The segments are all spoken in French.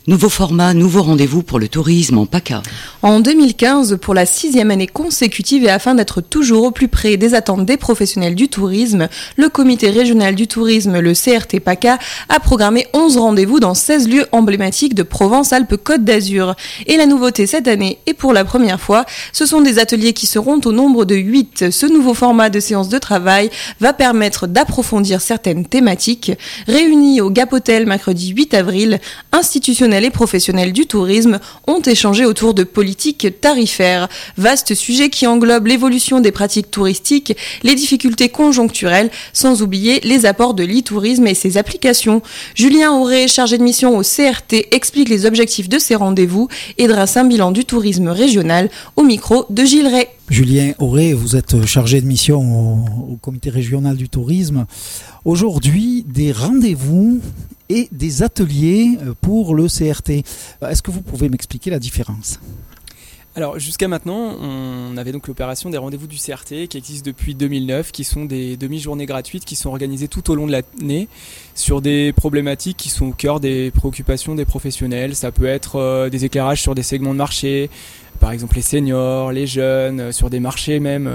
Nouveau format, nouveau rendez-vous pour le tourisme en PACA. En 2015, pour la 6e année consécutive et afin d'être toujours au plus près des attentes des professionnels du tourisme, le comité régional du tourisme, le CRT PACA, a programmé 11 rendez-vous dans 16 lieux emblématiques de Provence-Alpes-Côte d'Azur. Et la nouveauté cette année, et pour la première fois, ce sont des ateliers qui seront au nombre de 8. Ce nouveau format de séance de travail va permettre d'approfondir certaines thématiques. Réunis au Gap Hotel mercredi 8 avril, institutionnels et professionnels du tourisme ont échangé autour de politiques tarifaires. Vaste sujet qui englobe l'évolution des pratiques touristiques, les difficultés conjoncturelles, sans oublier les apports de l'e-tourisme et ses applications. Julien Auré, chargé de mission au CRT, explique les objectifs de ces rendez-vous et dresse un bilan du tourisme régional au micro de Gilles Ray. Julien Auré, vous êtes chargé de mission au comité régional du tourisme. Aujourd'hui, des rendez-vous et des ateliers pour le CRT. Est-ce que vous pouvez m'expliquer la différence ? Alors jusqu'à maintenant, on avait donc l'opération des rendez-vous du CRT qui existe depuis 2009, qui sont des demi-journées gratuites qui sont organisées tout au long de l'année sur des problématiques qui sont au cœur des préoccupations des professionnels. Ça peut être des éclairages sur des segments de marché, par exemple les seniors, les jeunes, sur des marchés même,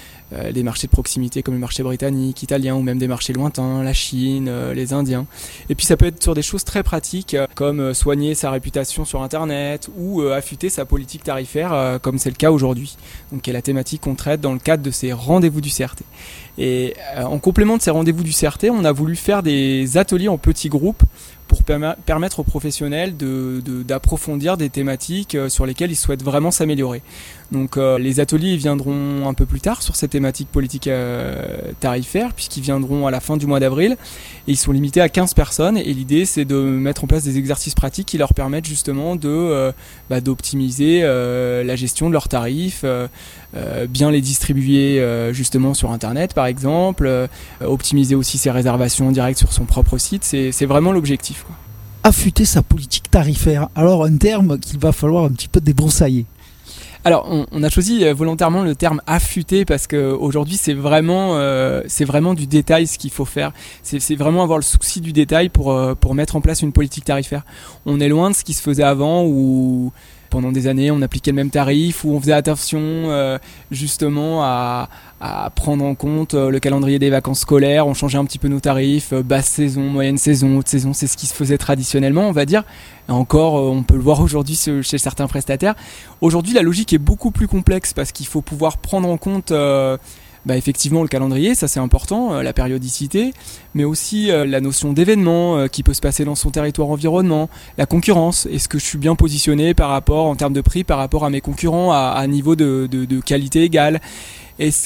des marchés de proximité comme le marché britannique, italien ou même des marchés lointains, la Chine, les Indiens. Et puis ça peut être sur des choses très pratiques comme soigner sa réputation sur Internet ou affûter sa politique tarifaire comme c'est le cas aujourd'hui. Donc qui est la thématique qu'on traite dans le cadre de ces rendez-vous du CRT. Et en complément de ces rendez-vous du CRT, on a voulu faire des ateliers en petits groupes pour permettre aux professionnels d'approfondir des thématiques sur lesquelles ils souhaitent vraiment s'améliorer. Donc les ateliers viendront un peu plus tard sur ces thématiques politiques tarifaires, puisqu'ils viendront à la fin du mois d'avril, et ils sont limités à 15 personnes, et l'idée c'est de mettre en place des exercices pratiques qui leur permettent justement d'optimiser la gestion de leurs tarifs, bien les distribuer justement sur Internet par exemple, optimiser aussi ses réservations en direct sur son propre site, c'est vraiment l'objectif, quoi. Affûter sa politique tarifaire, alors un terme qu'il va falloir un petit peu débroussailler. Alors, on a choisi volontairement le terme affûter parce qu'aujourd'hui, c'est vraiment du détail ce qu'il faut faire. C'est vraiment avoir le souci du détail pour mettre en place une politique tarifaire. On est loin de ce qui se faisait avant où pendant des années, on appliquait le même tarif, où on faisait attention justement à prendre en compte le calendrier des vacances scolaires, on changeait un petit peu nos tarifs, basse saison, moyenne saison, haute saison, c'est ce qui se faisait traditionnellement, on va dire. Et encore, on peut le voir aujourd'hui chez certains prestataires. Aujourd'hui, la logique est beaucoup plus complexe parce qu'il faut pouvoir prendre en compte effectivement le calendrier, ça c'est important, la périodicité, mais aussi la notion d'événement qui peut se passer dans son territoire environnement, la concurrence, est-ce que je suis bien positionné par rapport, en termes de prix, par rapport à mes concurrents à un niveau de qualité égale, est-ce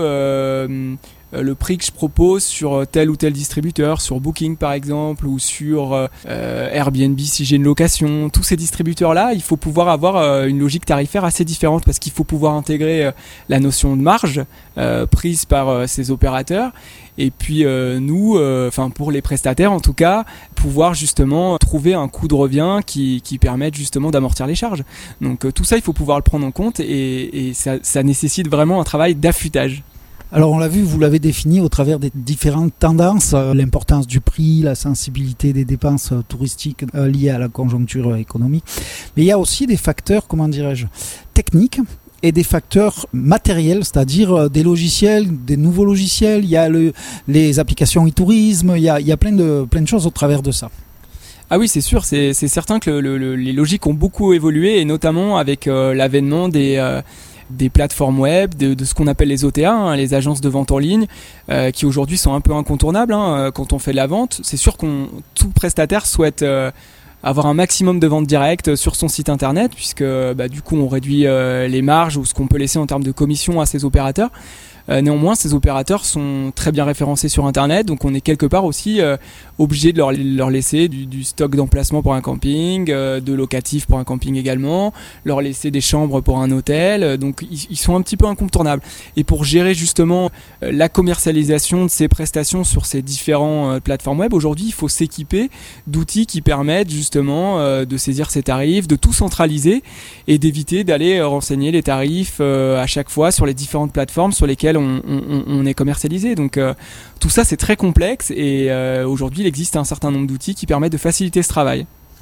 que le prix que je propose sur tel ou tel distributeur, sur Booking par exemple, ou sur Airbnb si j'ai une location, tous ces distributeurs-là, il faut pouvoir avoir une logique tarifaire assez différente parce qu'il faut pouvoir intégrer la notion de marge prise par ces opérateurs. Et puis nous, pour les prestataires en tout cas, pouvoir justement trouver un coût de revient qui permette justement d'amortir les charges. Donc tout ça, il faut pouvoir le prendre en compte et ça nécessite vraiment un travail d'affûtage. Alors on l'a vu, vous l'avez défini au travers des différentes tendances, l'importance du prix, la sensibilité des dépenses touristiques liées à la conjoncture économique. Mais il y a aussi des facteurs, techniques et des facteurs matériels, c'est-à-dire des logiciels, des nouveaux logiciels, il y a les applications e-tourisme, il y a plein de choses au travers de ça. Ah oui, c'est sûr, c'est certain que les logiques ont beaucoup évolué et notamment avec l'avènement des plateformes web, de ce qu'on appelle les OTA, les agences de vente en ligne, qui aujourd'hui sont un peu incontournables quand on fait de la vente. C'est sûr tout prestataire souhaite avoir un maximum de ventes directes sur son site internet, puisque du coup on réduit les marges ou ce qu'on peut laisser en termes de commission à ces opérateurs. Néanmoins, ces opérateurs sont très bien référencés sur Internet, donc on est quelque part aussi obligé de leur laisser du stock d'emplacement pour un camping, de locatif pour un camping également, leur laisser des chambres pour un hôtel, donc ils sont un petit peu incontournables. Et pour gérer justement la commercialisation de ces prestations sur ces différentes plateformes web, aujourd'hui il faut s'équiper d'outils qui permettent justement de saisir ces tarifs, de tout centraliser et d'éviter d'aller renseigner les tarifs à chaque fois sur les différentes plateformes sur lesquelles on est commercialisé. Donc tout ça c'est très complexe et aujourd'hui il existe un certain nombre d'outils qui permettent de faciliter ce travail.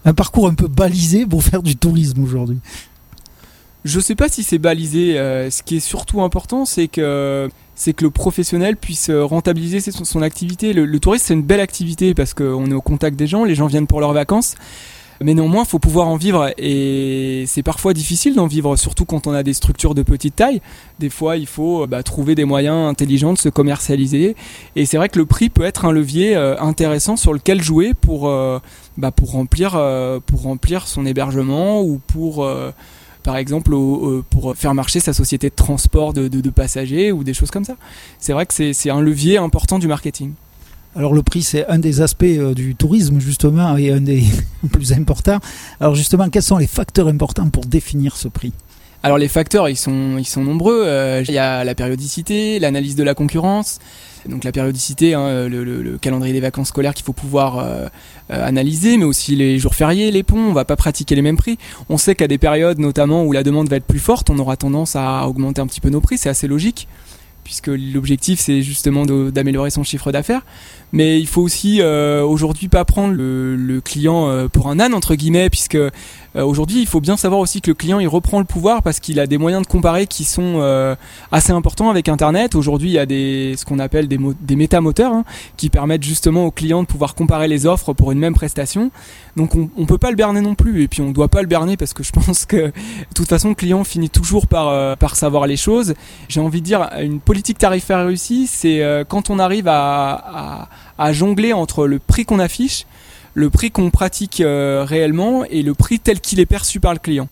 un parcours un peu balisé pour faire du tourisme aujourd'hui. Je sais pas si c'est balisé. Ce qui est surtout important, c'est que le professionnel puisse rentabiliser son activité. Le tourisme, c'est une belle activité parce qu'on est au contact des gens, les gens viennent pour leurs vacances. Mais néanmoins, il faut pouvoir en vivre et c'est parfois difficile d'en vivre, surtout quand on a des structures de petite taille. Des fois, il faut trouver des moyens intelligents de se commercialiser. Et c'est vrai que le prix peut être un levier intéressant sur lequel jouer pour remplir son hébergement ou pour... par exemple pour faire marcher sa société de transport de passagers ou des choses comme ça. C'est vrai que c'est un levier important du marketing. Alors le prix, c'est un des aspects du tourisme justement et un des plus importants. Alors justement, quels sont les facteurs importants pour définir ce prix ? Alors les facteurs, ils sont nombreux. Il y a la périodicité, l'analyse de la concurrence. Donc la périodicité, le calendrier des vacances scolaires qu'il faut pouvoir analyser, mais aussi les jours fériés, les ponts. On va pas pratiquer les mêmes prix. On sait qu'à des périodes, notamment où la demande va être plus forte, on aura tendance à augmenter un petit peu nos prix. C'est assez logique, puisque l'objectif c'est justement d'améliorer son chiffre d'affaires. Mais il faut aussi aujourd'hui pas prendre le client pour un âne entre guillemets, puisque aujourd'hui il faut bien savoir aussi que le client il reprend le pouvoir parce qu'il a des moyens de comparer qui sont assez importants avec Internet. Aujourd'hui il y a ce qu'on appelle des métamoteurs qui permettent justement aux clients de pouvoir comparer les offres pour une même prestation. Donc on peut pas le berner non plus, et puis on doit pas le berner parce que je pense que de toute façon le client finit toujours par savoir les choses. J'ai envie de dire, une politique tarifaire réussie, c'est quand on arrive à jongler entre le prix qu'on affiche, le prix qu'on pratique réellement et le prix tel qu'il est perçu par le client.